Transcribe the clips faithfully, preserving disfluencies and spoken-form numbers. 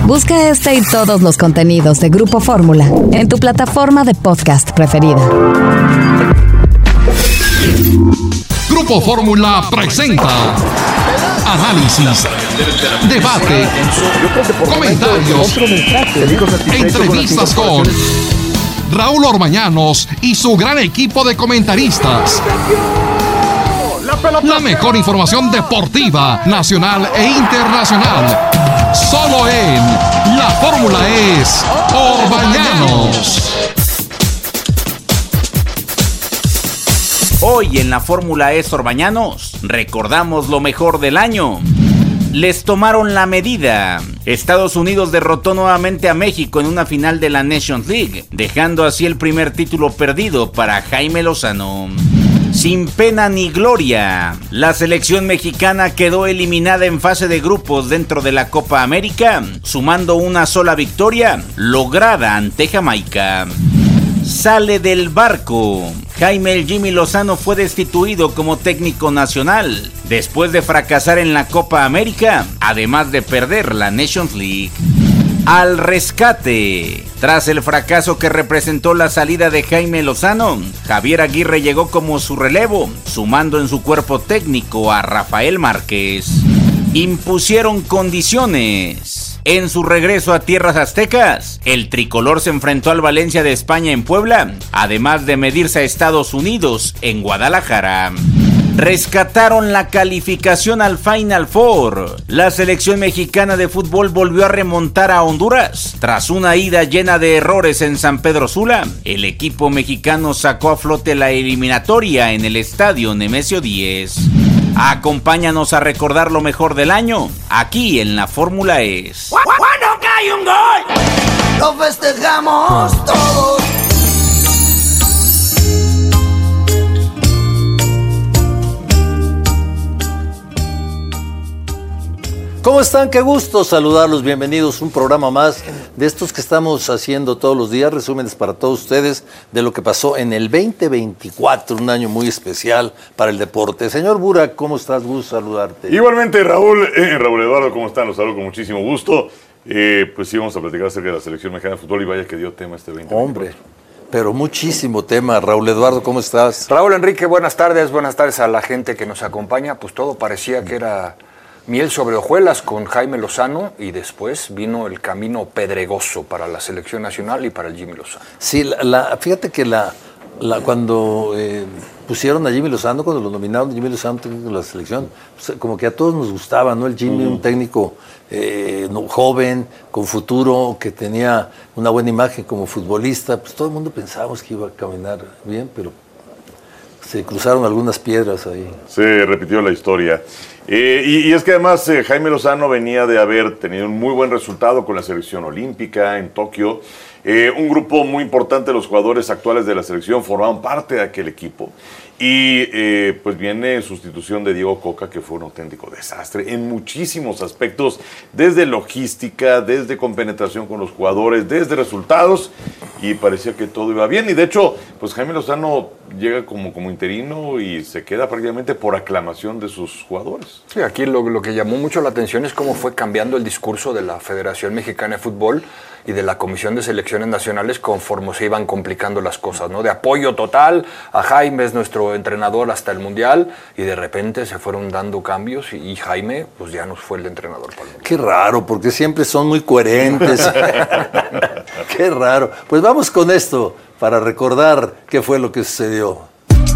Busca este y todos los contenidos de Grupo Fórmula en tu plataforma de podcast preferida. Grupo Fórmula presenta análisis, debate, comentarios, entrevistas con Raúl Orbañanos y su gran equipo de comentaristas. La mejor información deportiva, nacional e internacional. Solo en La Fórmula es Orbañanos. Hoy en La Fórmula es Orbañanos recordamos lo mejor del año. Les tomaron la medida. Estados Unidos derrotó nuevamente a México en una final de la Nations League, dejando así el primer título perdido para Jaime Lozano. Sin pena ni gloria, la selección mexicana quedó eliminada en fase de grupos dentro de la Copa América, sumando una sola victoria lograda ante Jamaica. Sale del barco. Jaime el Jimmy Lozano fue destituido como técnico nacional después de fracasar en la Copa América, además de perder la Nations League. Al rescate. Tras el fracaso que representó la salida de Jaime Lozano, Javier Aguirre llegó como su relevo, sumando en su cuerpo técnico a Rafael Márquez. Impusieron condiciones. En su regreso a tierras aztecas, el tricolor se enfrentó al Valencia de España en Puebla, además de medirse a Estados Unidos en Guadalajara. Rescataron la calificación al Final Four. La selección mexicana de fútbol volvió a remontar a Honduras. Tras una ida llena de errores en San Pedro Sula, el equipo mexicano sacó a flote la eliminatoria en el estadio Nemesio diez. Acompáñanos a recordar lo mejor del año, aquí en La Fórmula es. ¡Cuando cae un gol! ¡Lo festejamos todos! ¿Cómo están? Qué gusto saludarlos, bienvenidos a un programa más de estos que estamos haciendo todos los días, resúmenes para todos ustedes de lo que pasó en el veinte veinticuatro, un año muy especial para el deporte. Señor Burak, ¿cómo estás? Gusto saludarte. Igualmente, Raúl, eh, Raúl Eduardo, ¿cómo están? Los saludo con muchísimo gusto. Eh, pues sí, vamos a platicar acerca de la selección mexicana de fútbol y vaya que dio tema este veinte veinticuatro. Hombre, pero muchísimo tema. Raúl Eduardo, ¿cómo estás? Raúl Enrique, buenas tardes, buenas tardes a la gente que nos acompaña. Pues todo parecía que era miel sobre hojuelas con Jaime Lozano y después vino el camino pedregoso para la selección nacional y para el Jimmy Lozano. Sí, la, la, fíjate que la, la cuando eh, pusieron a Jimmy Lozano, cuando lo nominaron a Jimmy Lozano técnico de la selección, pues, como que a todos nos gustaba, ¿no? El Jimmy, uh-huh. un técnico eh, no, joven, con futuro, que tenía una buena imagen como futbolista, pues todo el mundo pensábamos que iba a caminar bien, pero se cruzaron algunas piedras ahí. Se repitió la historia. Eh, y, y es que además eh, Jaime Lozano venía de haber tenido un muy buen resultado con la selección olímpica en Tokio. Eh, un grupo muy importante de los jugadores actuales de la selección formaban parte de aquel equipo. Y eh, pues viene sustitución de Diego Coca, que fue un auténtico desastre en muchísimos aspectos, desde logística, desde compenetración con los jugadores, desde resultados, y parecía que todo iba bien. Y de hecho, pues Jaime Lozano llega como, como interino y se queda prácticamente por aclamación de sus jugadores. Sí, aquí lo, lo que llamó mucho la atención es cómo fue cambiando el discurso de la Federación Mexicana de Fútbol y de la Comisión de Selecciones Nacionales conforme se iban complicando las cosas, ¿no? De apoyo total a Jaime, es nuestro entrenador hasta el Mundial, y de repente se fueron dando cambios y, y Jaime pues ya no fue el entrenador para el Mundial. Qué raro, porque siempre son muy coherentes. Qué raro. Pues vamos con esto para recordar qué fue lo que sucedió.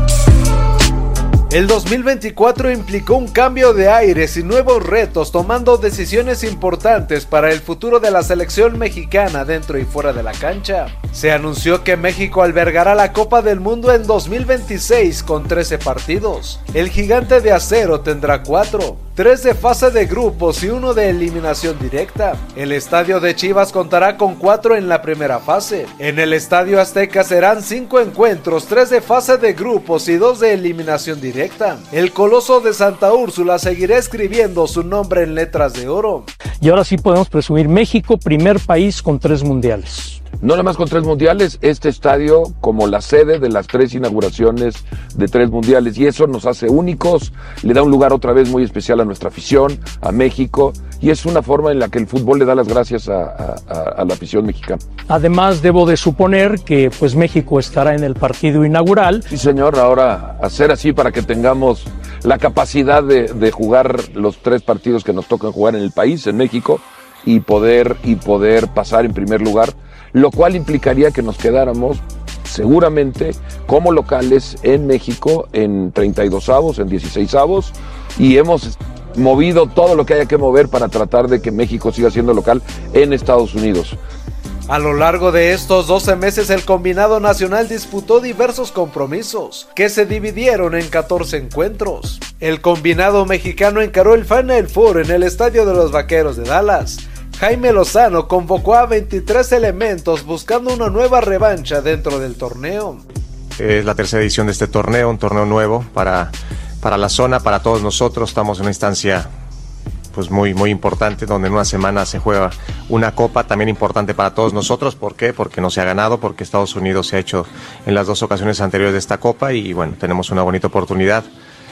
El dos mil veinticuatro implicó un cambio de aires y nuevos retos, tomando decisiones importantes para el futuro de la selección mexicana dentro y fuera de la cancha. Se anunció que México albergará la Copa del Mundo en dos mil veintiséis con trece partidos. El gigante de acero tendrá cuatro, tres de fase de grupos y uno de eliminación directa. El estadio de Chivas contará con cuatro en la primera fase. En el Estadio Azteca serán cinco encuentros, tres de fase de grupos y dos de eliminación directa. El Coloso de Santa Úrsula seguirá escribiendo su nombre en letras de oro. Y ahora sí podemos presumir México, primer país con tres mundiales. no nada más con tres mundiales, este estadio como la sede de las tres inauguraciones de tres mundiales, y eso nos hace únicos, le da un lugar otra vez muy especial a nuestra afición, a México, y es una forma en la que el fútbol le da las gracias a, a, a la afición mexicana. Además, debo de suponer que pues México estará en el partido inaugural. Sí, señor, ahora hacer así para que tengamos la capacidad de, de jugar los tres partidos que nos tocan jugar en el país, en México, y poder, y poder pasar en primer lugar, lo cual implicaría que nos quedáramos seguramente como locales en México en treinta y dos avos, en dieciséis avos, y hemos movido todo lo que haya que mover para tratar de que México siga siendo local en Estados Unidos. A lo largo de estos doce meses, el combinado nacional disputó diversos compromisos, que se dividieron en catorce encuentros. El combinado mexicano encaró el Final Four en el estadio de los Vaqueros de Dallas. Jaime Lozano convocó a veintitrés elementos buscando una nueva revancha dentro del torneo. Es la tercera edición de este torneo, un torneo nuevo para, para la zona, para todos nosotros. Estamos en una instancia pues muy, muy importante, donde en una semana se juega una copa también importante para todos nosotros. ¿Por qué? Porque no se ha ganado, porque Estados Unidos se ha hecho en las dos ocasiones anteriores de esta copa, y bueno, tenemos una bonita oportunidad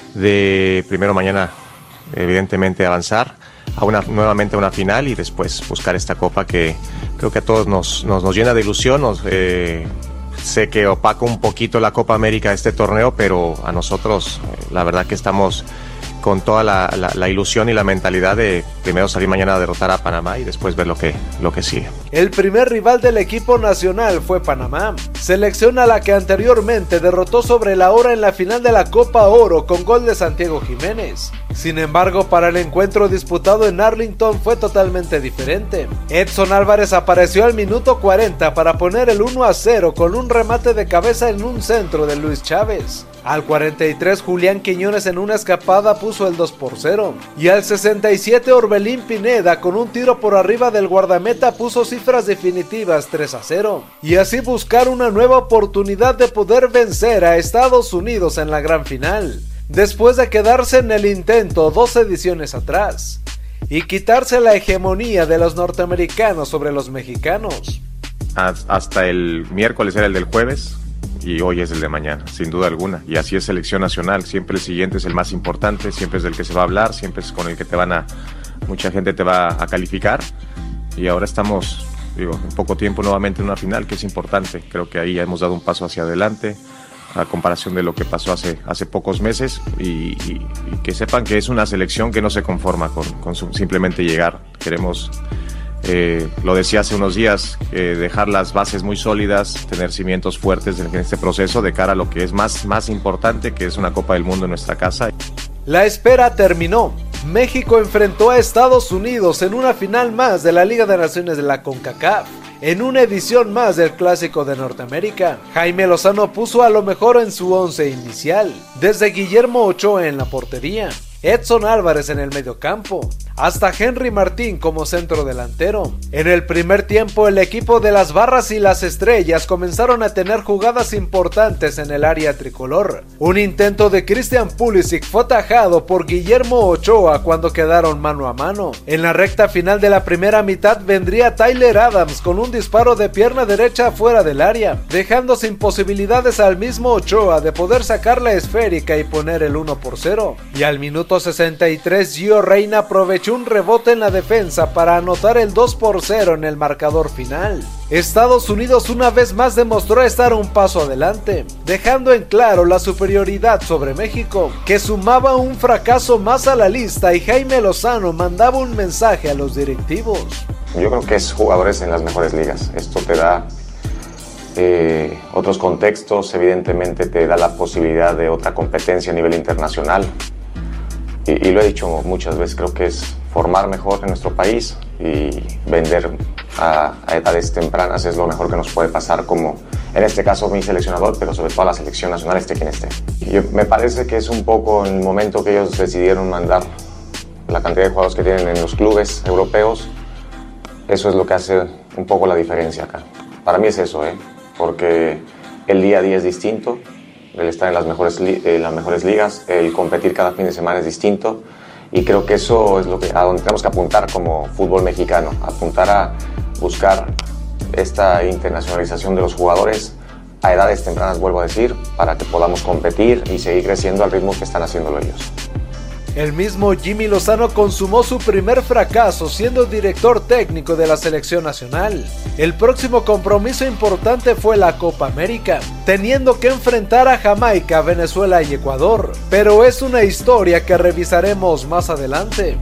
de primero mañana evidentemente avanzar a una, nuevamente a una final, y después buscar esta copa que creo que a todos nos, nos, nos llena de ilusión. Nos, eh, sé que opaca un poquito la Copa América este torneo, pero a nosotros eh, la verdad que estamos con toda la, la, la ilusión y la mentalidad de primero salir mañana a derrotar a Panamá y después ver lo que, lo que sigue. El primer rival del equipo nacional fue Panamá, selección a la que anteriormente derrotó sobre la hora en la final de la Copa Oro con gol de Santiago Jiménez. Sin embargo, para el encuentro disputado en Arlington fue totalmente diferente. Edson Álvarez apareció al minuto cuarenta para poner el uno a cero con un remate de cabeza en un centro de Luis Chávez. Al cuarenta y tres, Julián Quiñones en una escapada puso el dos por cero. Y al sesenta y siete, Orbelín Pineda con un tiro por arriba del guardameta puso cifras definitivas tres a cero. Y así buscar una nueva oportunidad de poder vencer a Estados Unidos en la gran final, después de quedarse en el intento dos ediciones atrás y quitarse la hegemonía de los norteamericanos sobre los mexicanos. Hasta el miércoles era el del jueves, y hoy es el de mañana, sin duda alguna. Y así es selección nacional, siempre el siguiente es el más importante, siempre es del que se va a hablar, siempre es con el que te van a, mucha gente te va a calificar. Y ahora estamos, digo, en poco tiempo nuevamente en una final, que es importante. Creo que ahí ya hemos dado un paso hacia adelante a comparación de lo que pasó hace, hace pocos meses, y, y, y que sepan que es una selección que no se conforma con, con su, simplemente llegar. Queremos, Eh, lo decía hace unos días, eh, dejar las bases muy sólidas, tener cimientos fuertes en este proceso de cara a lo que es más, más importante, que es una Copa del Mundo en nuestra casa. La espera terminó. México enfrentó a Estados Unidos en una final más de la Liga de Naciones de la CONCACAF, en una edición más del Clásico de Norteamérica. Jaime Lozano puso a lo mejor en su once inicial, desde Guillermo Ochoa en la portería, Edson Álvarez en el mediocampo, hasta Henry Martín como centro delantero. En el primer tiempo, el equipo de las Barras y las Estrellas comenzaron a tener jugadas importantes en el área tricolor. Un intento de Christian Pulisic fue atajado por Guillermo Ochoa cuando quedaron mano a mano. En la recta final de la primera mitad vendría Tyler Adams con un disparo de pierna derecha fuera del área, dejando sin posibilidades al mismo Ochoa de poder sacar la esférica y poner el uno por cero. Y al minuto sesenta y tres, Gio Reyna aprovechó un rebote en la defensa para anotar el dos por cero en el marcador final. Estados Unidos una vez más demostró estar un paso adelante, dejando en claro la superioridad sobre México, que sumaba un fracaso más a la lista, y Jaime Lozano mandaba un mensaje a los directivos. Yo creo que es jugadores en las mejores ligas. Esto te da eh, otros contextos, evidentemente te da la posibilidad de otra competencia a nivel internacional. Y, y lo he dicho muchas veces, creo que es formar mejor en nuestro país y vender a, a edades tempranas es lo mejor que nos puede pasar, como en este caso mi seleccionador, pero sobre todo a la selección nacional, esté quien esté. Y me parece que es un poco en el momento que ellos decidieron mandar la cantidad de jugadores que tienen en los clubes europeos, eso es lo que hace un poco la diferencia acá. Para mí es eso, ¿eh? Porque el día a día es distinto, el estar en las mejores, en las mejores ligas, el competir cada fin de semana es distinto, y creo que eso es lo que, a donde tenemos que apuntar como fútbol mexicano, apuntar a buscar esta internacionalización de los jugadores a edades tempranas, vuelvo a decir, para que podamos competir y seguir creciendo al ritmo que están haciéndolo ellos. El mismo Jimmy Lozano consumó su primer fracaso siendo director técnico de la selección nacional. El próximo compromiso importante fue la Copa América, teniendo que enfrentar a Jamaica, Venezuela y Ecuador, pero es una historia que revisaremos más adelante.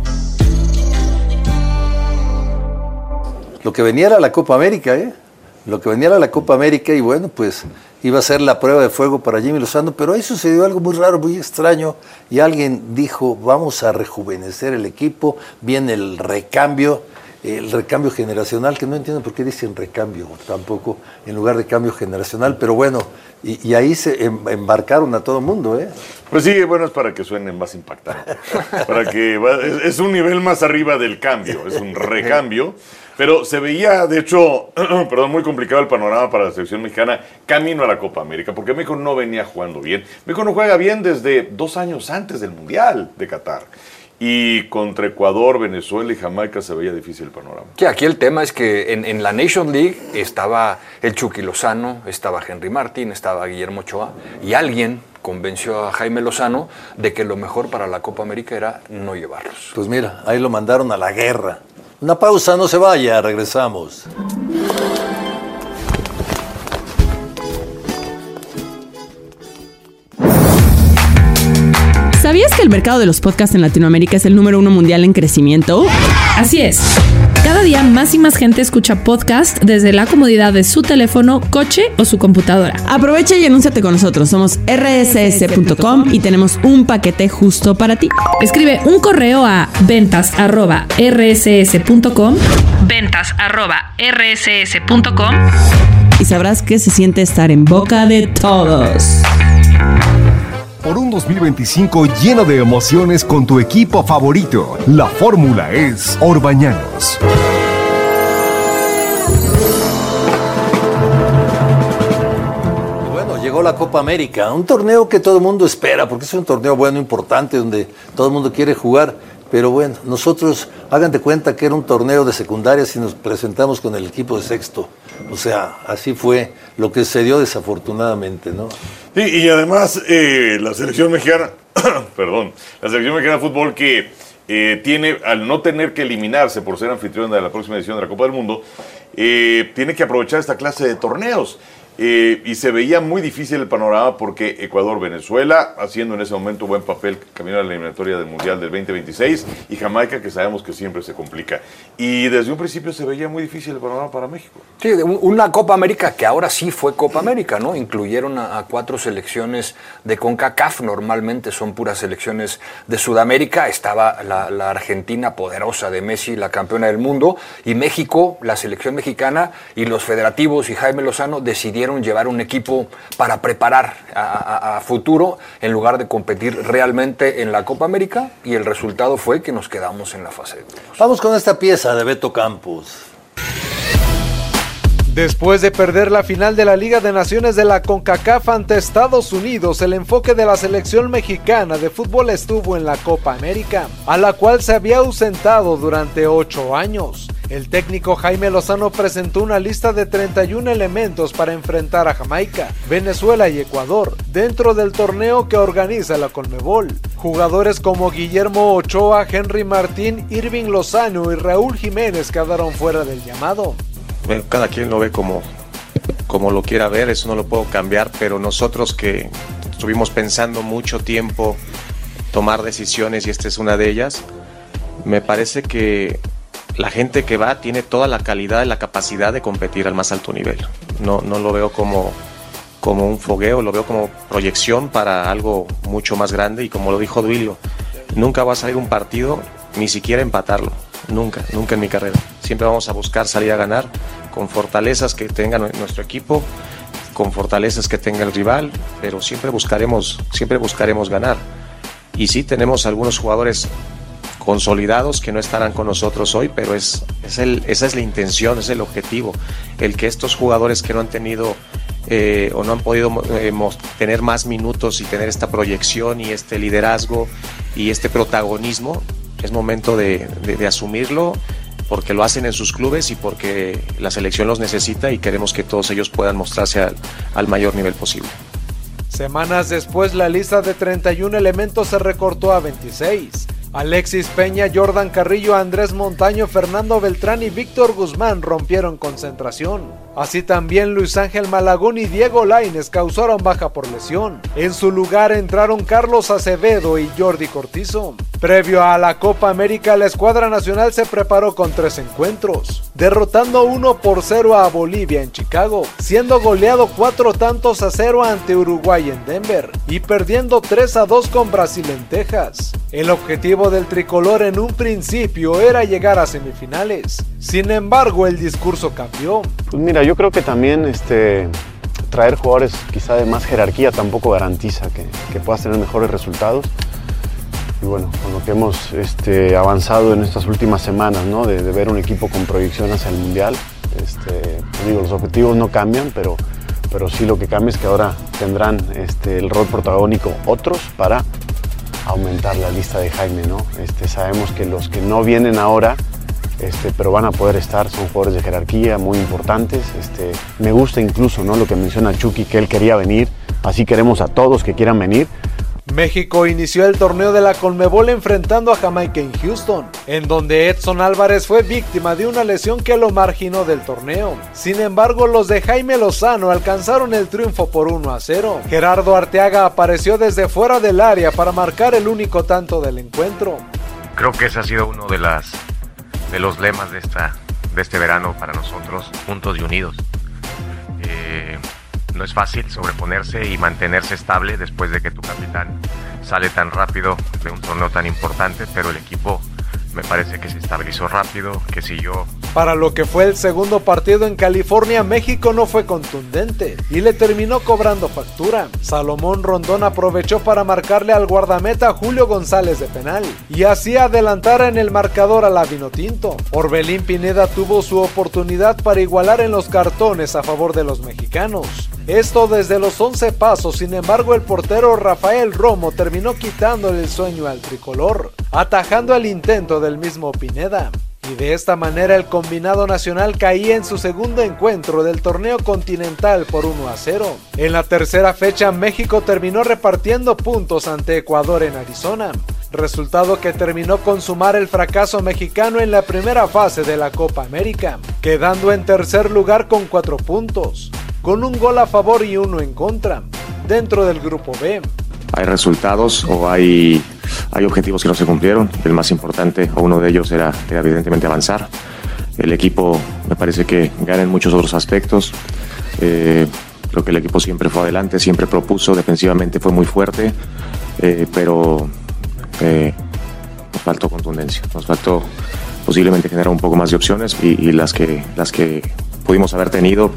Lo que venía era la Copa América, ¿eh? Lo que venía era la Copa América y bueno, pues iba a ser la prueba de fuego para Jimmy Lozano, pero ahí sucedió algo muy raro, muy extraño, y alguien dijo, vamos a rejuvenecer el equipo, viene el recambio, el recambio generacional, que no entiendo por qué dicen recambio tampoco, en lugar de cambio generacional, pero bueno, y, y ahí se em, embarcaron a todo el mundo, ¿eh? Pues sí, bueno, es para que suenen más impactante, para que es, es un nivel más arriba del cambio, es un recambio. Pero se veía, de hecho, perdón, muy complicado el panorama para la selección mexicana camino a la Copa América, porque México no venía jugando bien. México no juega bien desde dos años antes del Mundial de Qatar. Y contra Ecuador, Venezuela y Jamaica se veía difícil el panorama. Sí, aquí el tema es que en, en la Nation League estaba el Chucky Lozano, estaba Henry Martín, estaba Guillermo Ochoa, y alguien convenció a Jaime Lozano de que lo mejor para la Copa América era no llevarlos. Pues mira, ahí lo mandaron a la guerra. Una pausa, no se vaya, regresamos. ¿Sabías que el mercado de los podcasts en Latinoamérica es el número uno mundial en crecimiento? Así es. Cada día más y más gente escucha podcast desde la comodidad de su teléfono, coche o su computadora. Aprovecha y anúnciate con nosotros. Somos erre ese ese punto com y tenemos un paquete justo para ti. Escribe un correo a ventas arroba erre ese ese punto com, ventas arroba erre ese ese punto com y sabrás que se siente estar en boca de todos. Por un dos mil veinticinco lleno de emociones con tu equipo favorito, la fórmula es Orbañanos. Bueno, llegó la Copa América, un torneo que todo el mundo espera, porque es un torneo bueno, importante, donde todo el mundo quiere jugar. Pero bueno, nosotros, hagan de cuenta que era un torneo de secundaria si nos presentamos con el equipo de sexto. O sea, así fue lo que se dio desafortunadamente, ¿no? Sí, y además eh, la selección mexicana, perdón, la selección mexicana de fútbol que eh, tiene, al no tener que eliminarse por ser anfitrión de la próxima edición de la Copa del Mundo, eh, tiene que aprovechar esta clase de torneos. Eh, y se veía muy difícil el panorama porque Ecuador-Venezuela, haciendo en ese momento buen papel camino a la eliminatoria del Mundial del veinte veintiséis, y Jamaica, que sabemos que siempre se complica. Y desde un principio se veía muy difícil el panorama para México. Sí, una Copa América que ahora sí fue Copa América, ¿no? Incluyeron a, a cuatro selecciones de CONCACAF, normalmente son puras selecciones de Sudamérica. Estaba la, la Argentina poderosa de Messi, la campeona del mundo, y México, la selección mexicana, y los federativos y Jaime Lozano decidieron llevar un equipo para preparar a, a, a futuro en lugar de competir realmente en la Copa América, y el resultado fue que nos quedamos en la fase de grupos. Vamos con esta pieza de Beto Campos. Después de perder la final de la Liga de Naciones de la CONCACAF ante Estados Unidos, el enfoque de la selección mexicana de fútbol estuvo en la Copa América, a la cual se había ausentado durante ocho años. El técnico Jaime Lozano presentó una lista de treinta y un elementos para enfrentar a Jamaica, Venezuela y Ecuador, dentro del torneo que organiza la Conmebol. Jugadores como Guillermo Ochoa, Henry Martín, Irving Lozano y Raúl Jiménez quedaron fuera del llamado. Bueno, cada quien lo ve como, como lo quiera ver, eso no lo puedo cambiar, pero nosotros que estuvimos pensando mucho tiempo tomar decisiones, y esta es una de ellas, me parece que la gente que va tiene toda la calidad y la capacidad de competir al más alto nivel. No, no lo veo como, como un fogueo, lo veo como proyección para algo mucho más grande, y como lo dijo Duilio, nunca va a salir un partido ni siquiera empatarlo, nunca, nunca en mi carrera. Siempre vamos a buscar salir a ganar con fortalezas que tenga nuestro equipo, con fortalezas que tenga el rival, pero siempre buscaremos, siempre buscaremos ganar. Y sí, tenemos algunos jugadores consolidados que no estarán con nosotros hoy, pero es, es el, esa es la intención, es el objetivo, el que estos jugadores que no han tenido eh, o no han podido eh, tener más minutos y tener esta proyección y este liderazgo y este protagonismo, es momento de, de, de asumirlo porque lo hacen en sus clubes y porque la selección los necesita y queremos que todos ellos puedan mostrarse al, al mayor nivel posible. Semanas después, la lista de treinta y un elementos se recortó a veintiséis. Alexis Peña, Jordan Carrillo, Andrés Montaño, Fernando Beltrán y Víctor Guzmán rompieron concentración. Así también Luis Ángel Malagón y Diego Lainez causaron baja por lesión. En su lugar entraron Carlos Acevedo y Jordi Cortizo. Previo a la Copa América, la escuadra nacional se preparó con tres encuentros, derrotando uno por cero a Bolivia en Chicago, siendo goleado cuatro tantos a cero ante Uruguay en Denver y perdiendo tres a dos con Brasil en Texas. El objetivo del tricolor en un principio era llegar a semifinales. Sin embargo, el discurso cambió. Pues mira, yo creo que también este, traer jugadores quizá de más jerarquía tampoco garantiza que, que puedas tener mejores resultados. Y bueno, con lo que hemos este, avanzado en estas últimas semanas, ¿no? de, de ver un equipo con proyección hacia el Mundial, este, digo, los objetivos no cambian, pero, pero sí lo que cambia es que ahora tendrán este, el rol protagónico otros para aumentar la lista de Jaime, ¿no? Este, sabemos que los que no vienen ahora, este, pero van a poder estar, son jugadores de jerarquía muy importantes. Este, me gusta incluso, ¿no? Lo que menciona Chucky, que él quería venir, así queremos a todos que quieran venir. México inició el torneo de la Conmebol enfrentando a Jamaica en Houston, en donde Edson Álvarez fue víctima de una lesión que lo marginó del torneo. Sin embargo, los de Jaime Lozano alcanzaron el triunfo por uno a cero. Gerardo Arteaga apareció desde fuera del área para marcar el único tanto del encuentro. Creo que ese ha sido uno de, las, de los lemas de, esta, de este verano para nosotros, juntos y unidos. Eh... No es fácil sobreponerse y mantenerse estable después de que tu capitán sale tan rápido de un torneo tan importante, pero el equipo me parece que se estabilizó rápido, que siguió. Para lo que fue el segundo partido en California, México no fue contundente y le terminó cobrando factura. Salomón Rondón aprovechó para marcarle al guardameta Julio González de penal y así adelantar en el marcador a la Vinotinto. Orbelín Pineda tuvo su oportunidad para igualar en los cartones a favor de los mexicanos. Esto desde los once pasos, sin embargo el portero Rafael Romo terminó quitándole el sueño al tricolor, atajando el intento del mismo Pineda. Y de esta manera el combinado nacional caía en su segundo encuentro del torneo continental por uno a cero. En la tercera fecha México terminó repartiendo puntos ante Ecuador en Arizona, resultado que terminó con sumar el fracaso mexicano en la primera fase de la Copa América, quedando en tercer lugar con cuatro puntos, con un gol a favor y uno en contra, dentro del grupo B. Hay resultados o hay, hay objetivos que no se cumplieron. El más importante, o uno de ellos, era, era evidentemente avanzar. El equipo me parece que gana en muchos otros aspectos. Eh, creo que el equipo siempre fue adelante, siempre propuso, defensivamente fue muy fuerte, eh, pero eh, nos faltó contundencia, nos faltó posiblemente generar un poco más de opciones y, y las, que, las que pudimos haber tenido,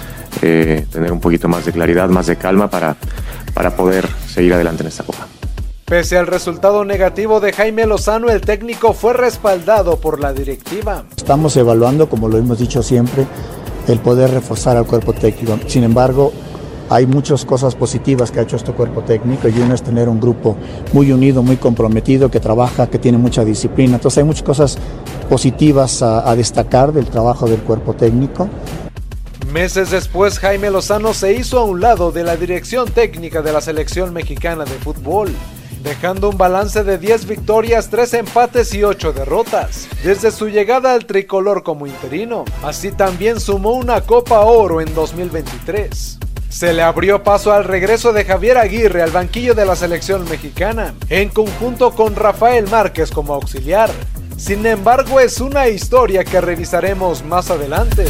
eh, tener un poquito más de claridad, más de calma para, para poder seguir adelante en esta Copa. Pese al resultado negativo de Jaime Lozano, el técnico fue respaldado por la directiva. Estamos evaluando, como lo hemos dicho siempre, el poder reforzar al cuerpo técnico. Sin embargo, hay muchas cosas positivas que ha hecho este cuerpo técnico y uno es tener un grupo muy unido, muy comprometido, que trabaja, que tiene mucha disciplina. Entonces hay muchas cosas positivas a, a destacar del trabajo del cuerpo técnico. Meses después, Jaime Lozano se hizo a un lado de la dirección técnica de la selección mexicana de fútbol, dejando un balance de diez victorias, tres empates y ocho derrotas, desde su llegada al tricolor como interino. Así también sumó una Copa Oro en dos mil veintitrés. Se le abrió paso al regreso de Javier Aguirre al banquillo de la selección mexicana, en conjunto con Rafael Márquez como auxiliar. Sin embargo, es una historia que revisaremos más adelante.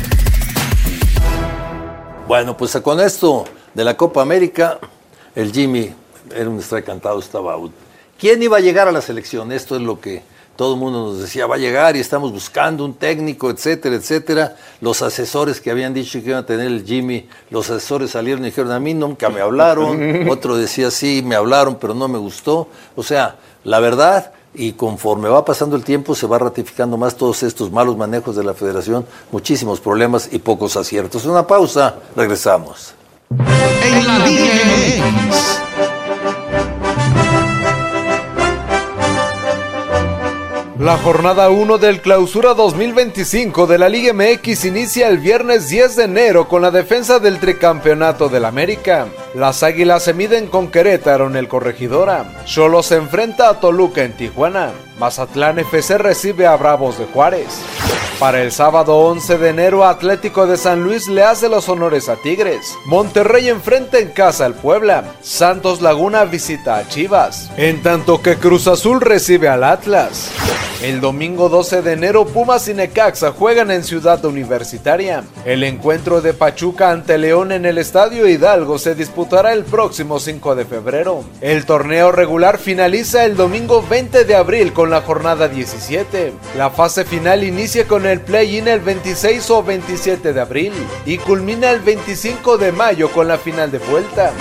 Bueno, pues con esto de la Copa América, el Jimmy era un strike cantado, estaba out. ¿Quién iba a llegar a la selección? Esto es lo que todo el mundo nos decía, va a llegar y estamos buscando un técnico, etcétera, etcétera. Los asesores que habían dicho que iban a tener el Jimmy, los asesores salieron y dijeron, a mí nunca me hablaron. Otro decía, sí, me hablaron, pero no me gustó. O sea, la verdad, y conforme va pasando el tiempo se va ratificando más todos estos malos manejos de la federación, muchísimos problemas y pocos aciertos. Una pausa, regresamos. En la Liga M X. La jornada uno del Clausura dos mil veinticinco de la Liga M X inicia el viernes diez de enero con la defensa del tricampeonato del América. Las Águilas se miden con Querétaro en el Corregidora. Xolos se enfrenta a Toluca en Tijuana. Mazatlán F C recibe a Bravos de Juárez. Para el sábado once de enero, Atlético de San Luis le hace los honores a Tigres. Monterrey enfrenta en casa al Puebla. Santos Laguna visita a Chivas. En tanto que Cruz Azul recibe al Atlas. El domingo doce de enero, Pumas y Necaxa juegan en Ciudad Universitaria. El encuentro de Pachuca ante León en el Estadio Hidalgo se disputará el próximo cinco de febrero. El torneo regular finaliza el domingo veinte de abril con la jornada diecisiete. La fase final inicia con el play-in el veintiséis o veintisiete de abril y culmina el veinticinco de mayo con la final de vuelta.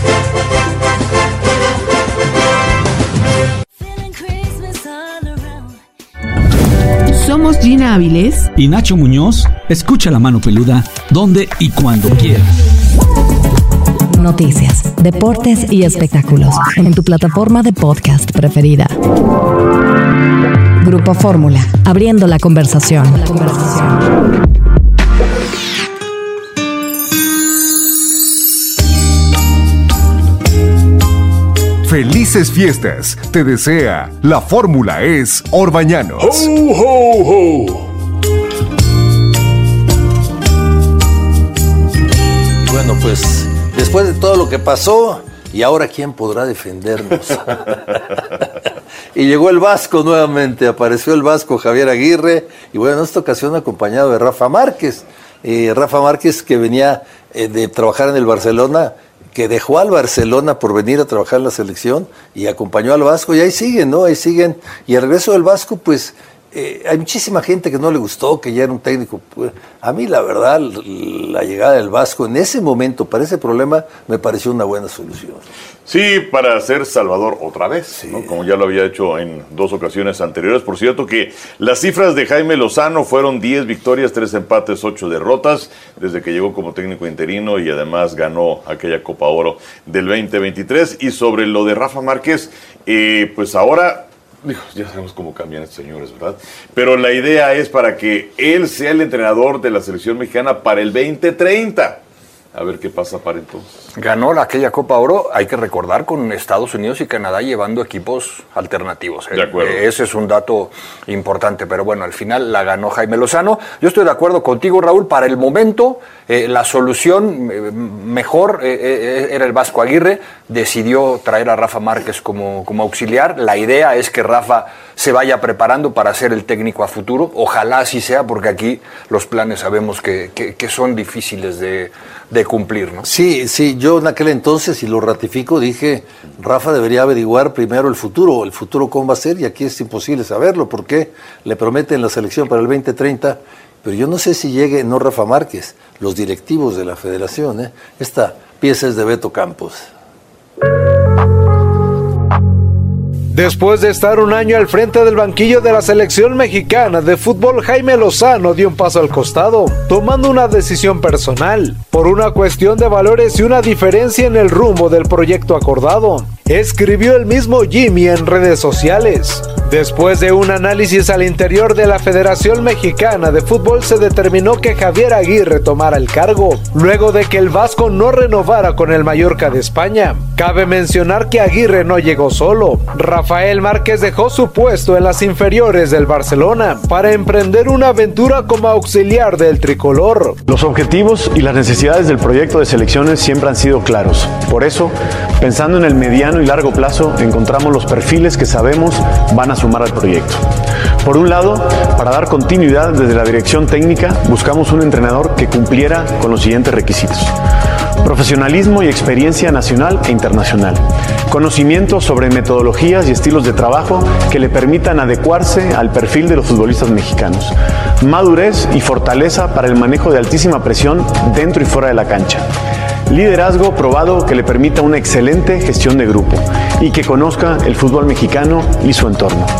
Somos Gina Áviles y Nacho Muñoz. Escucha La Mano Peluda donde y cuando quieras. Noticias, deportes y espectáculos en tu plataforma de podcast preferida. Grupo Fórmula, abriendo la conversación. La conversación. Felices fiestas, te desea La Fórmula es Orbañanos. ¡Ho, ho, ho! Bueno, pues después de todo lo que pasó, ¿y ahora quién podrá defendernos? Y llegó el Vasco nuevamente, apareció el Vasco Javier Aguirre, y bueno, en esta ocasión acompañado de Rafa Márquez. Eh, Rafa Márquez, que venía eh, de trabajar en el Barcelona, que dejó al Barcelona por venir a trabajar en la selección y acompañó al Vasco, y ahí siguen, ¿no? Ahí siguen. Y al regreso del Vasco, pues, eh, hay muchísima gente que no le gustó, que ya era un técnico. Pues, a mí, la verdad, la llegada del Vasco en ese momento, para ese problema, me pareció una buena solución. Sí, para ser Salvador otra vez, sí, ¿no? Como ya lo había hecho en dos ocasiones anteriores. Por cierto que las cifras de Jaime Lozano fueron diez victorias, tres empates, ocho derrotas, desde que llegó como técnico interino y además ganó aquella Copa Oro del veinte veintitrés. Y sobre lo de Rafa Márquez, eh, pues ahora, digo, ya sabemos cómo cambian estos señores, ¿verdad? Pero la idea es para que él sea el entrenador de la selección mexicana para el veinte treinta. A ver qué pasa para entonces. Ganó la, aquella Copa Oro, hay que recordar, con Estados Unidos y Canadá llevando equipos alternativos. ¿eh? De acuerdo. Eh, ese es un dato importante, pero bueno, al final la ganó Jaime Lozano. Yo estoy de acuerdo contigo, Raúl, para el momento eh, la solución eh, mejor eh, eh, era el Vasco Aguirre, decidió traer a Rafa Márquez como, como auxiliar. La idea es que Rafa se vaya preparando para ser el técnico a futuro, ojalá así sea, porque aquí los planes sabemos que, que, que son difíciles de, de cumplir, ¿no? Sí, sí, yo en aquel entonces, y lo ratifico, dije, Rafa debería averiguar primero el futuro, el futuro cómo va a ser, y aquí es imposible saberlo, porque le prometen la selección para el veinte treinta, pero yo no sé si llegue, no Rafa Márquez, los directivos de la federación, ¿eh? Esta pieza es de Beto Campos. Después de estar un año al frente del banquillo de la selección mexicana de fútbol, Jaime Lozano dio un paso al costado, tomando una decisión personal, por una cuestión de valores y una diferencia en el rumbo del proyecto acordado. Escribió el mismo Jimmy en redes sociales. Después de un análisis al interior de la Federación Mexicana de Fútbol, se determinó que Javier Aguirre tomara el cargo, luego de que el Vasco no renovara con el Mallorca de España. Cabe mencionar que Aguirre no llegó solo. Rafael Márquez dejó su puesto en las inferiores del Barcelona para emprender una aventura como auxiliar del tricolor. Los objetivos y las necesidades del proyecto de selecciones siempre han sido claros. Por eso, pensando en el mediano y largo plazo, encontramos los perfiles que sabemos van a sumar al proyecto. Por un lado, para dar continuidad desde la dirección técnica, buscamos un entrenador que cumpliera con los siguientes requisitos: profesionalismo y experiencia nacional e internacional, conocimiento sobre metodologías y estilos de trabajo que le permitan adecuarse al perfil de los futbolistas mexicanos, madurez y fortaleza para el manejo de altísima presión dentro y fuera de la cancha, liderazgo probado que le permita una excelente gestión de grupo y que conozca el fútbol mexicano y su entorno.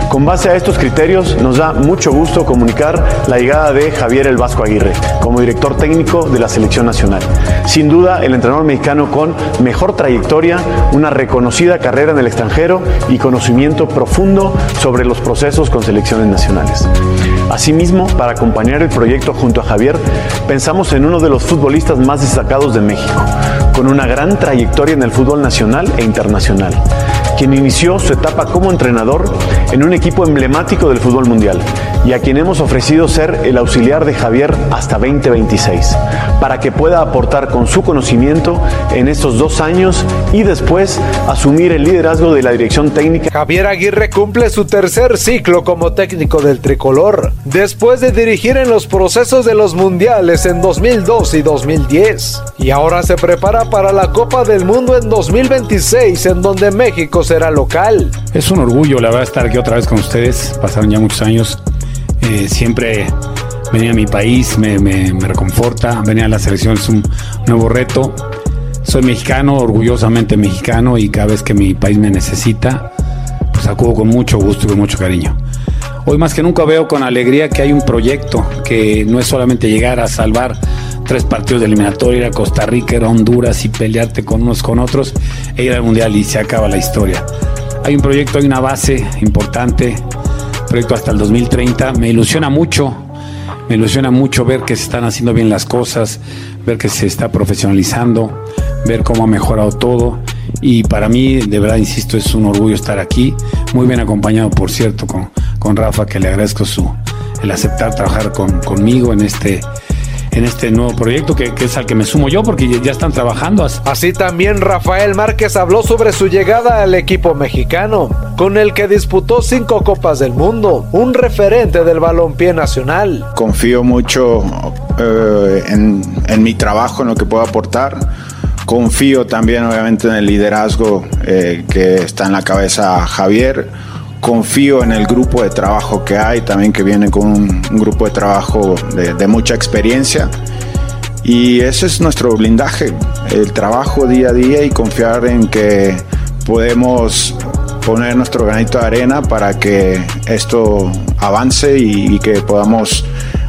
Con base a estos criterios, nos da mucho gusto comunicar la llegada de Javier El Vasco Aguirre como director técnico de la selección nacional. Sin duda, el entrenador mexicano con mejor trayectoria, una reconocida carrera en el extranjero y conocimiento profundo sobre los procesos con selecciones nacionales. Asimismo, para acompañar el proyecto junto a Javier, pensamos en uno de los futbolistas más destacados de México, con una gran trayectoria en el fútbol nacional e internacional, quien inició su etapa como entrenador en un equipo emblemático del fútbol mundial y a quien hemos ofrecido ser el auxiliar de Javier hasta veinte veintiséis, para que pueda aportar con su conocimiento en estos dos años y después asumir el liderazgo de la dirección técnica. Javier Aguirre cumple su tercer ciclo como técnico del tricolor, después de dirigir en los procesos de los mundiales en dos mil dos y dos mil diez, y ahora se prepara para la Copa del Mundo en dos mil veintiséis, en donde México será local. Es un orgullo, la verdad, estar aquí otra vez con ustedes. Pasaron ya muchos años. Eh, siempre venir a mi país me, me, me reconforta. Venir a la selección es un nuevo reto. Soy mexicano, orgullosamente mexicano, y cada vez que mi país me necesita, pues acudo con mucho gusto y con mucho cariño. Hoy más que nunca veo con alegría que hay un proyecto, que no es solamente llegar a salvar tres partidos de eliminatoria, ir a Costa Rica, ir a Honduras y pelearte con unos con otros e ir al Mundial y se acaba la historia. Hay un proyecto, hay una base importante, proyecto hasta el dos mil treinta. Me ilusiona mucho, me ilusiona mucho ver que se están haciendo bien las cosas, ver que se está profesionalizando, ver cómo ha mejorado todo. Y para mí, de verdad, insisto, es un orgullo estar aquí, muy bien acompañado, por cierto, con, con Rafa, que le agradezco su, el aceptar trabajar con, conmigo en este, en este nuevo proyecto, que, que es al que me sumo yo, porque ya están trabajando. Así también Rafael Márquez habló sobre su llegada al equipo mexicano, con el que disputó cinco Copas del Mundo, un referente del balompié nacional. Confío mucho eh, en, en mi trabajo, en lo que puedo aportar. Confío también, obviamente, en el liderazgo eh, que está en la cabeza Javier. Confío en el grupo de trabajo que hay, también que viene con un, un grupo de trabajo de, de mucha experiencia. Y ese es nuestro blindaje, el trabajo día a día y confiar en que podemos poner nuestro granito de arena para que esto avance y, y que podamos,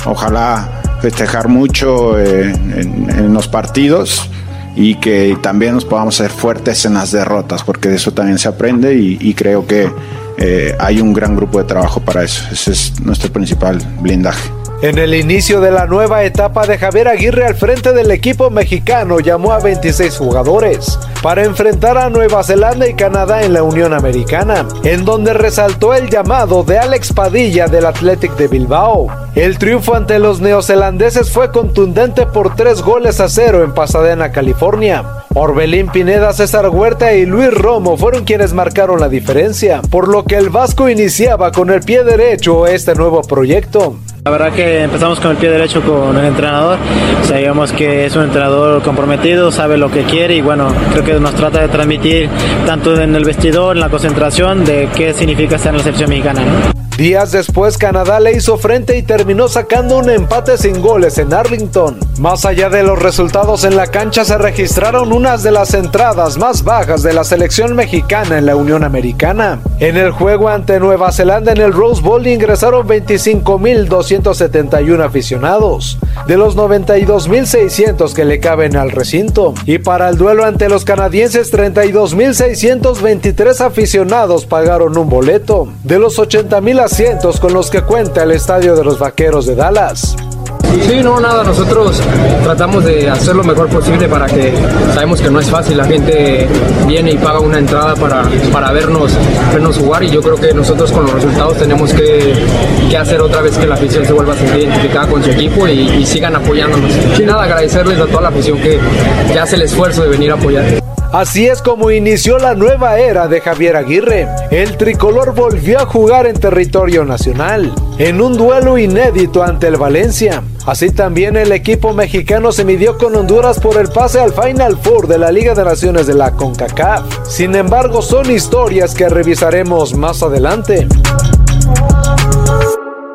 ojalá, festejar mucho eh, en, en los partidos, y que también nos podamos ser fuertes en las derrotas, porque de eso también se aprende, y, y creo que eh, hay un gran grupo de trabajo para eso. Ese es nuestro principal blindaje. En el inicio de la nueva etapa de Javier Aguirre al frente del equipo mexicano, llamó a veintiséis jugadores para enfrentar a Nueva Zelanda y Canadá en la Unión Americana, en donde resaltó el llamado de Alex Padilla del Athletic de Bilbao. El triunfo ante los neozelandeses fue contundente por tres goles a cero en Pasadena, California. Orbelín Pineda, César Huerta y Luis Romo fueron quienes marcaron la diferencia, por lo que el Vasco iniciaba con el pie derecho este nuevo proyecto. La verdad que empezamos con el pie derecho con el entrenador, sabíamos que es un entrenador comprometido, sabe lo que quiere, y bueno, creo que nos trata de transmitir tanto en el vestidor, en la concentración, de qué significa estar en la selección mexicana, ¿no? Días después, Canadá le hizo frente y terminó sacando un empate sin goles en Arlington. Más allá de los resultados en la cancha, se registraron unas de las entradas más bajas de la selección mexicana en la Unión Americana. En el juego ante Nueva Zelanda en el Rose Bowl ingresaron veinticinco mil doscientos setenta y uno aficionados, de los noventa y dos mil seiscientos que le caben al recinto. Y para el duelo ante los canadienses, treinta y dos mil seiscientos veintitrés aficionados pagaron un boleto, de los ochenta mil asientos con los que cuenta el estadio de los Vaqueros de Dallas. Sí, no, nada, nosotros tratamos de hacer lo mejor posible para que, sabemos que no es fácil, la gente viene y paga una entrada para, para vernos, vernos jugar, y yo creo que nosotros con los resultados tenemos que, que hacer otra vez que la afición se vuelva a sentir identificada con su equipo y, y sigan apoyándonos. Y nada, agradecerles a toda la afición que, que hace el esfuerzo de venir a apoyar. Así es como inició la nueva era de Javier Aguirre. El tricolor volvió a jugar en territorio nacional, en un duelo inédito ante el Valencia. Así también el equipo mexicano se midió con Honduras por el pase al Final Four de la Liga de Naciones de la CONCACAF. Sin embargo, son historias que revisaremos más adelante.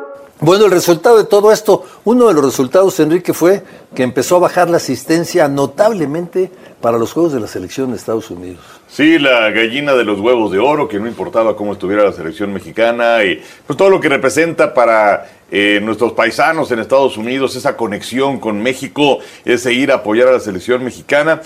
Bueno, el resultado de todo esto, uno de los resultados, Enrique, fue que empezó a bajar la asistencia notablemente para los juegos de la selección de Estados Unidos. Sí, la gallina de los huevos de oro, que no importaba cómo estuviera la selección mexicana y pues todo lo que representa para eh, nuestros paisanos en Estados Unidos, esa conexión con México, ese ir a apoyar a la selección mexicana.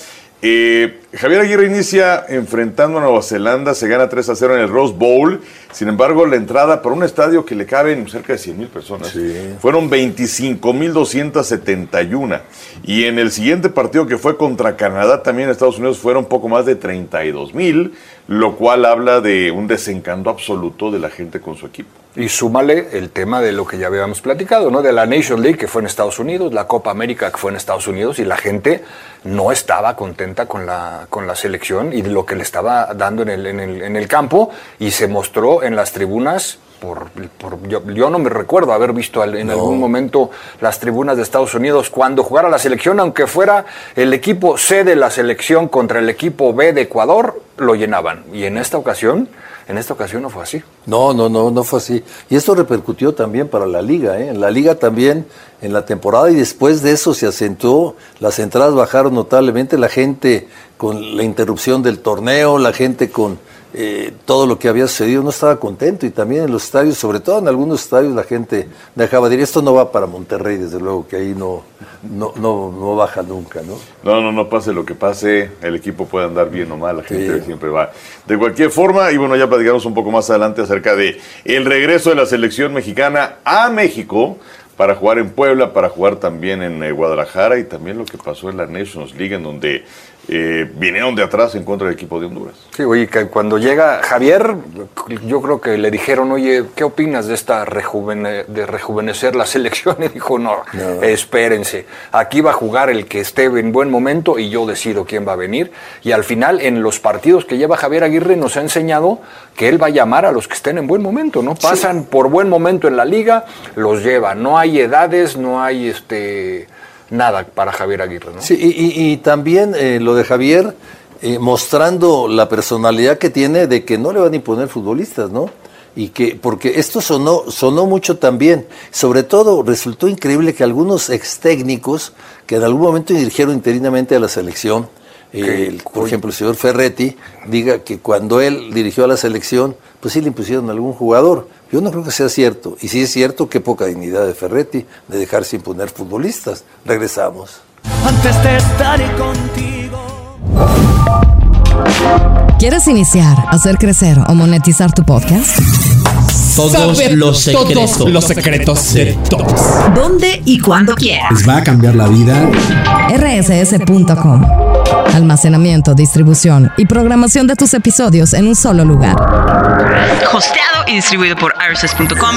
Eh, Javier Aguirre inicia enfrentando a Nueva Zelanda, se gana tres a cero en el Rose Bowl. Sin embargo, la entrada para un estadio que le caben cerca de cien mil personas, sí, fueron veinticinco mil doscientas setenta y uno. Y en el siguiente partido, que fue contra Canadá, también en Estados Unidos, fueron poco más de treinta y dos mil, lo cual habla de un desencanto absoluto de la gente con su equipo. Y súmale el tema de lo que ya habíamos platicado, ¿no? De la Nation League, que fue en Estados Unidos, la Copa América, que fue en Estados Unidos, y la gente no estaba contenta con la, con la selección y de lo que le estaba dando en el, en el, en el campo, y se mostró en las tribunas. Por, por, yo, yo no me recuerdo haber visto en no. algún momento las tribunas de Estados Unidos cuando jugara la selección, aunque fuera el equipo C de la selección contra el equipo B de Ecuador, lo llenaban. Y en esta ocasión, en esta ocasión no fue así. No, no, no, no fue así. Y esto repercutió también para la Liga, ¿eh? En la Liga también, en la temporada, y después de eso se acentuó, las entradas bajaron notablemente, la gente con la interrupción del torneo, la gente con Eh, todo lo que había sucedido no estaba contento, y también en los estadios, sobre todo en algunos estadios, la gente dejaba de ir. Esto no va para Monterrey, desde luego, que ahí no, no, no, no baja nunca, ¿no? No, no, no pase lo que pase, el equipo puede andar bien o mal, la gente sí. siempre va. De cualquier forma, y bueno, ya platicamos un poco más adelante acerca de el regreso de la selección mexicana a México para jugar en Puebla, para jugar también en eh, Guadalajara, y también lo que pasó en la Nations League, en donde eh, vinieron de atrás en contra del equipo de Honduras. Sí, oye, que cuando llega Javier, yo creo que le dijeron, oye, ¿qué opinas de esta rejuvene- de rejuvenecer la selección? Y dijo, no, no, espérense, aquí va a jugar el que esté en buen momento y yo decido quién va a venir. Y al final, en los partidos que lleva Javier Aguirre, nos ha enseñado que él va a llamar a los que estén en buen momento, ¿no? Pasan sí. por buen momento en la liga, los lleva, no hay edades, no hay este nada para Javier Aguirre, ¿no? Sí, y, y, y también eh, lo de Javier, eh, mostrando la personalidad que tiene de que no le van a imponer futbolistas, ¿no? Y que, porque esto sonó, sonó mucho también, sobre todo resultó increíble que algunos ex técnicos que en algún momento dirigieron interinamente a la selección, eh, el, por ejemplo el señor Ferretti, diga que cuando él dirigió a la selección, pues sí le impusieron a algún jugador. Yo no creo que sea cierto. Y si es cierto, qué poca dignidad de Ferretti de dejarse imponer futbolistas. Regresamos. Antes de estar contigo. ¿Quieres iniciar, hacer crecer o monetizar tu podcast? Todos Saber los secretos. Todos los secretos de todos. ¿Dónde y cuándo quieras? Les va a cambiar la vida. R S S punto com. Almacenamiento, distribución y programación de tus episodios en un solo lugar. Hosteado y distribuido por R S S punto com.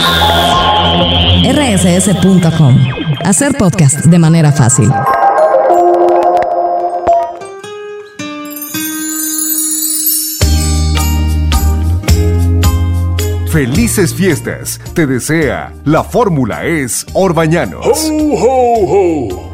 R S S punto com. Hacer podcast de manera fácil. Felices fiestas, te desea. La fórmula es Orbañanos. Ho, ho, ho.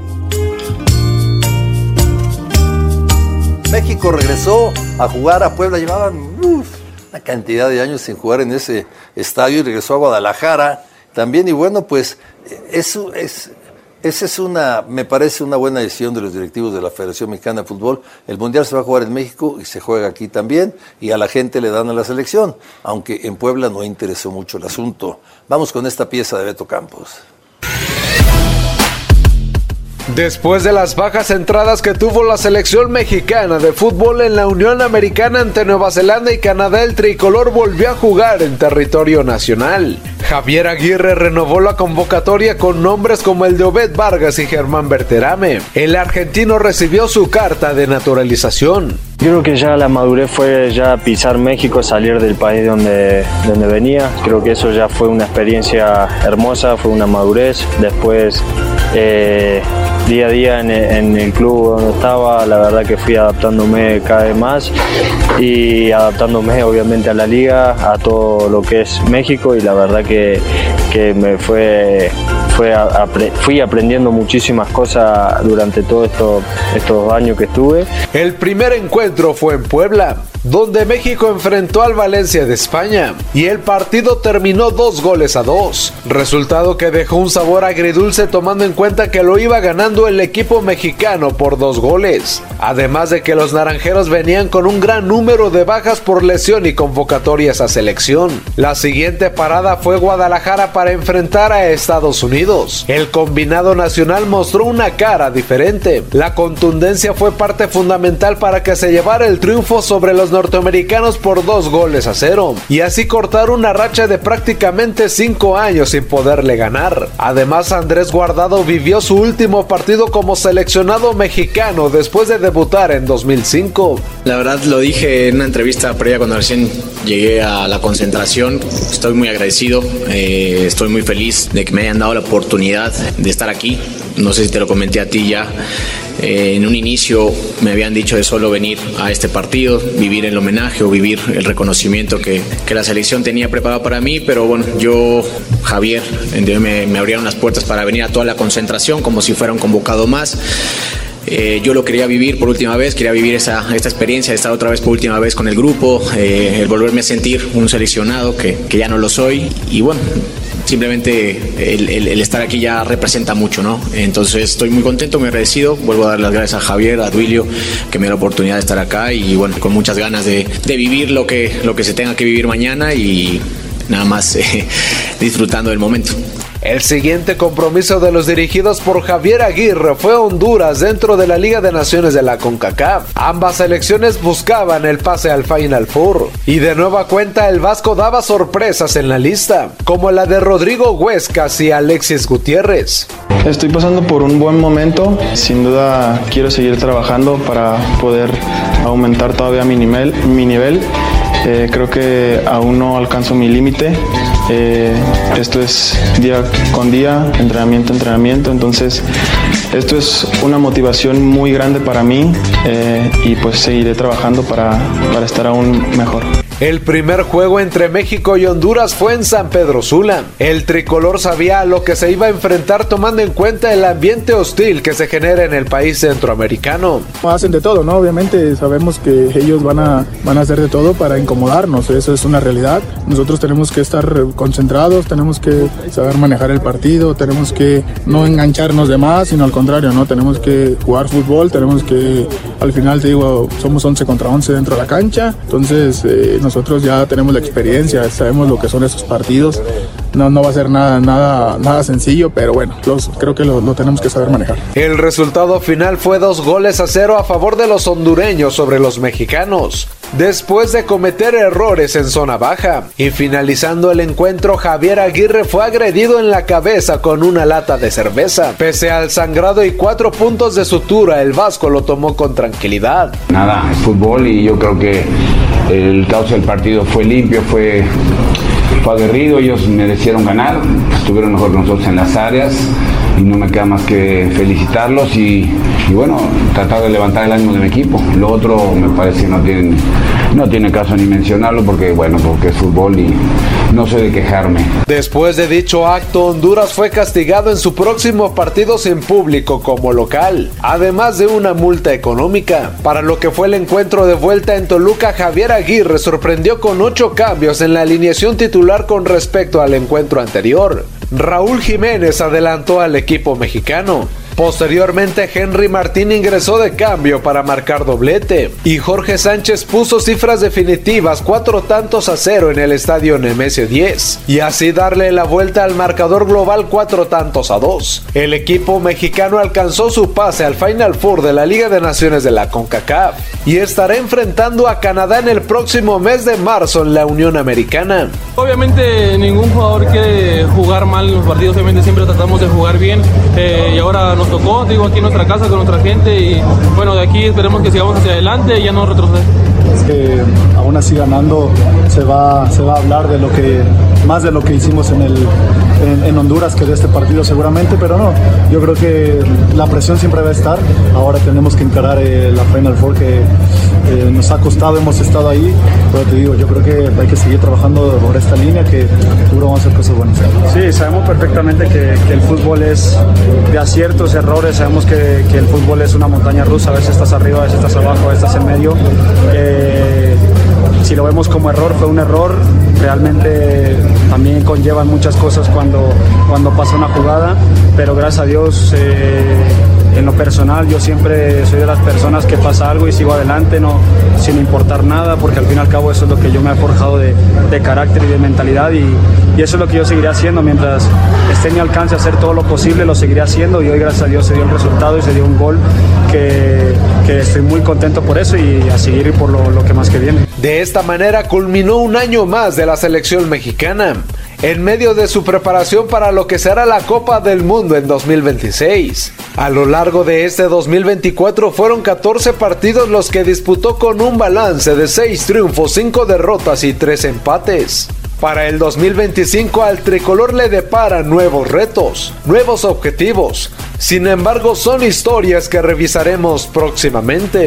México regresó a jugar a Puebla, llevaban uf, una cantidad de años sin jugar en ese estadio, y regresó a Guadalajara también. Y bueno, pues eso es, esa es una, me parece una buena decisión de los directivos de la Federación Mexicana de Fútbol. El Mundial se va a jugar en México y se juega aquí también, y a la gente le dan a la selección, aunque en Puebla no interesó mucho el asunto. Vamos con esta pieza de Beto Campos. Después de las bajas entradas que tuvo la selección mexicana de fútbol en la Unión Americana ante Nueva Zelanda y Canadá, el tricolor volvió a jugar en territorio nacional. Javier Aguirre renovó la convocatoria con nombres como el de Obed Vargas y Germán Berterame. El argentino recibió su carta de naturalización. Yo creo que ya la madurez fue ya pisar México, salir del país donde, donde venía. Creo que eso ya fue una experiencia hermosa, fue una madurez. Después, eh, día a día en, en el club donde estaba, la verdad que fui adaptándome cada vez más y adaptándome obviamente a la liga, a todo lo que es México, y la verdad que, que me fue... fue fue a, apre, fui aprendiendo muchísimas cosas durante todos esto, estos años que estuve. El primer encuentro fue en Puebla, donde México enfrentó al Valencia de España y el partido terminó dos goles a dos, resultado que dejó un sabor agridulce tomando en cuenta que lo iba ganando el equipo mexicano por dos goles, además de que los naranjeros venían con un gran número de bajas por lesión y convocatorias a selección. La siguiente parada fue Guadalajara para enfrentar a Estados Unidos. El combinado nacional mostró una cara diferente. La contundencia fue parte fundamental para que se llevara el triunfo sobre los norteamericanos por dos goles a cero y así cortar una racha de prácticamente cinco años sin poderle ganar. Además, Andrés Guardado vivió su último partido como seleccionado mexicano después de debutar en dos mil cinco. La verdad lo dije en una entrevista previa cuando recién llegué a la concentración. Estoy muy agradecido, eh, estoy muy feliz de que me hayan dado la oportunidad de estar aquí. No sé si te lo comenté a ti ya. Eh, en un inicio me habían dicho de solo venir a este partido, vivir el homenaje o vivir el reconocimiento que, que la selección tenía preparado para mí, pero bueno, yo, Javier, me, me abrieron las puertas para venir a toda la concentración como si fuera un convocado más. Eh, yo lo quería vivir por última vez, quería vivir esa, esta experiencia de estar otra vez por última vez con el grupo, eh, el volverme a sentir un seleccionado que, que ya no lo soy y bueno, simplemente el, el, el estar aquí ya representa mucho, ¿no? Entonces estoy muy contento, muy agradecido. Vuelvo a dar las gracias a Javier, a Duilio, que me dio la oportunidad de estar acá y bueno, con muchas ganas de, de vivir lo que, lo que se tenga que vivir mañana y nada más eh, disfrutando del momento. El siguiente compromiso de los dirigidos por Javier Aguirre fue Honduras dentro de la Liga de Naciones de la CONCACAF. Ambas selecciones buscaban el pase al Final Four y de nueva cuenta el Vasco daba sorpresas en la lista, como la de Rodrigo Huescas y Alexis Gutiérrez. Estoy pasando por un buen momento, sin duda quiero seguir trabajando para poder aumentar todavía mi nivel, mi nivel. Eh, creo que aún no alcanzo mi límite. Eh, esto es día con día, entrenamiento, entrenamiento. Entonces, esto es una motivación muy grande para mí eh, y pues seguiré trabajando para, para estar aún mejor. El primer juego entre México y Honduras fue en San Pedro Sula. El tricolor sabía a lo que se iba a enfrentar tomando en cuenta el ambiente hostil que se genera en el país centroamericano. Hacen de todo, ¿no? Obviamente sabemos que ellos van a, van a hacer de todo para incomodarnos, eso es una realidad. Nosotros tenemos que estar concentrados, tenemos que saber manejar el partido, tenemos que no engancharnos de más, sino al contrario, ¿no? Tenemos que jugar fútbol, tenemos que, al final te digo, somos once contra once dentro de la cancha, entonces eh, nosotros ya tenemos la experiencia, sabemos lo que son esos partidos. No, no va a ser nada, nada, nada sencillo, pero bueno, los, creo que lo, lo tenemos que saber manejar. El resultado final fue dos goles a cero a favor de los hondureños sobre los mexicanos, después de cometer errores en zona baja. Y finalizando el encuentro, Javier Aguirre fue agredido en la cabeza con una lata de cerveza. Pese al sangrado y cuatro puntos de sutura, el Vasco lo tomó con tranquilidad. Nada, es fútbol y yo creo que el cauce del partido fue limpio, fue... Fue aguerrido, ellos merecieron ganar, estuvieron mejor que nosotros en las áreas y no me queda más que felicitarlos y, y bueno, tratar de levantar el ánimo de mi equipo. Lo otro me parece que no tiene, no tiene caso ni mencionarlo porque bueno, porque es fútbol y no soy de quejarme. Después de dicho acto, Honduras fue castigado en su próximo partido sin público como local, además de una multa económica. Para lo que fue el encuentro de vuelta en Toluca, Javier Aguirre sorprendió con ocho cambios en la alineación titular con respecto al encuentro anterior. Raúl Jiménez adelantó al equipo mexicano. Posteriormente, Henry Martín ingresó de cambio para marcar doblete y Jorge Sánchez puso cifras definitivas, cuatro tantos a cero en el estadio Nemesio diez y así darle la vuelta al marcador global cuatro tantos a dos. El equipo mexicano alcanzó su pase al Final Four de la Liga de Naciones de la CONCACAF y estará enfrentando a Canadá en el próximo mes de marzo en la Unión Americana. Obviamente ningún jugador quiere jugar mal en los partidos, obviamente siempre tratamos de jugar bien eh, y ahora nos tocó, digo, aquí en nuestra casa con nuestra gente y bueno, de aquí esperemos que sigamos hacia adelante y ya no retroceder. Es que aún así ganando se va, se va a hablar de lo que más de lo que hicimos en, el, en, en Honduras que de este partido seguramente, pero no, yo creo que la presión siempre va a estar. Ahora tenemos que encarar eh, la Final Four que eh, nos ha costado, hemos estado ahí, pero te digo, yo creo que hay que seguir trabajando por esta línea que seguro vamos a hacer cosas buenas. Sí, sabemos perfectamente que, que el fútbol es de aciertos, errores, sabemos que, que el fútbol es una montaña rusa, a veces estás arriba, a veces estás abajo, a veces estás en medio. Eh, si lo vemos como error, fue un error, realmente también conllevan muchas cosas cuando, cuando pasa una jugada, pero gracias a Dios, eh, en lo personal, yo siempre soy de las personas que pasa algo y sigo adelante, no, sin importar nada, porque al fin y al cabo eso es lo que yo me he forjado de, de carácter y de mentalidad, y, y eso es lo que yo seguiré haciendo. Mientras esté en mi alcance hacer todo lo posible, lo seguiré haciendo, y hoy gracias a Dios se dio el resultado y se dio un gol que, que estoy muy contento por eso, y a seguir por lo, lo que más que viene. De esta manera culminó un año más de la selección mexicana, en medio de su preparación para lo que será la Copa del Mundo en dos mil veintiséis. A lo largo de este dos mil veinticuatro fueron catorce partidos los que disputó con un balance de seis triunfos, cinco derrotas y tres empates. Para el dos mil veinticinco al tricolor le deparan nuevos retos, nuevos objetivos. Sin embargo, son historias que revisaremos próximamente.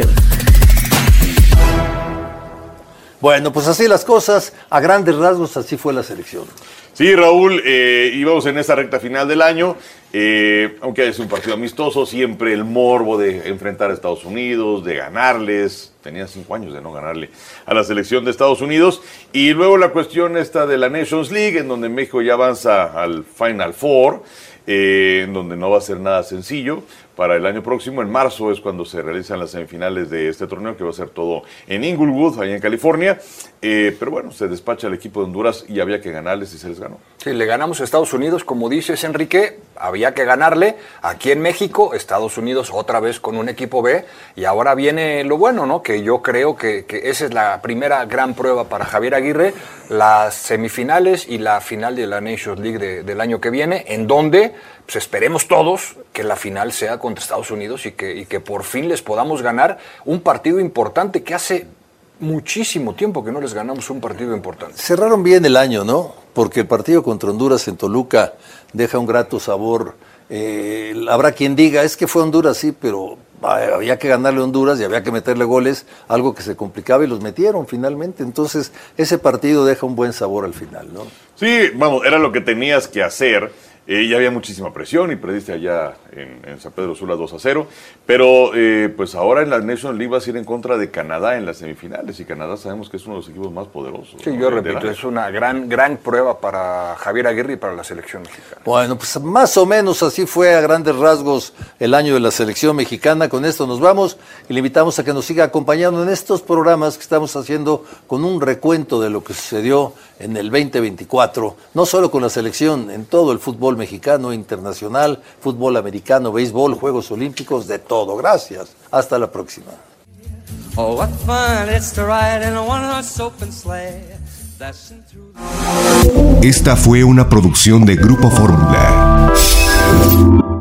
Bueno, pues así las cosas, a grandes rasgos así fue la selección. Sí, Raúl, eh, íbamos en esta recta final del año, eh, aunque es un partido amistoso, siempre el morbo de enfrentar a Estados Unidos, de ganarles, tenía cinco años de no ganarle a la selección de Estados Unidos, y luego la cuestión esta de la Nations League, en donde México ya avanza al Final Four, eh, en donde no va a ser nada sencillo. Para el año próximo, en marzo, es cuando se realizan las semifinales de este torneo, que va a ser todo en Inglewood, allá en California. Eh, pero bueno, se despacha el equipo de Honduras y había que ganarles y se les ganó. Sí, le ganamos a Estados Unidos, como dices, Enrique, había que ganarle. Aquí en México, Estados Unidos otra vez con un equipo B, y ahora viene lo bueno, ¿no? Que yo creo que, que esa es la primera gran prueba para Javier Aguirre, las semifinales y la final de la Nations League de, del año que viene, en donde pues esperemos todos que la final sea contra Estados Unidos y que, y que por fin les podamos ganar un partido importante, que hace muchísimo tiempo que no les ganamos un partido importante. Cerraron bien el año, ¿no? Porque el partido contra Honduras en Toluca deja un grato sabor. Eh, habrá quien diga, es que fue Honduras, sí, pero había que ganarle a Honduras y había que meterle goles, algo que se complicaba y los metieron finalmente. Entonces, ese partido deja un buen sabor al final, ¿no? Sí, vamos, era lo que tenías que hacer. Eh, ya había muchísima presión y perdiste allá en, en San Pedro Sula dos a cero, pero eh, pues ahora en la National League vas a ir en contra de Canadá en las semifinales, y Canadá sabemos que es uno de los equipos más poderosos. Sí, ¿no? Yo repito, es una gran, gran prueba para Javier Aguirre y para la selección mexicana. Bueno, pues más o menos así fue a grandes rasgos el año de la selección mexicana. Con esto nos vamos y le invitamos a que nos siga acompañando en estos programas que estamos haciendo con un recuento de lo que sucedió en el veinte veinticuatro, no solo con la selección, en todo el fútbol mexicano, internacional, fútbol americano, béisbol, Juegos Olímpicos, de todo. Gracias. Hasta la próxima. Oh, what fun it's to ride in a one-horse open sleigh, dashing through the... Esta fue una producción de Grupo Fórmula.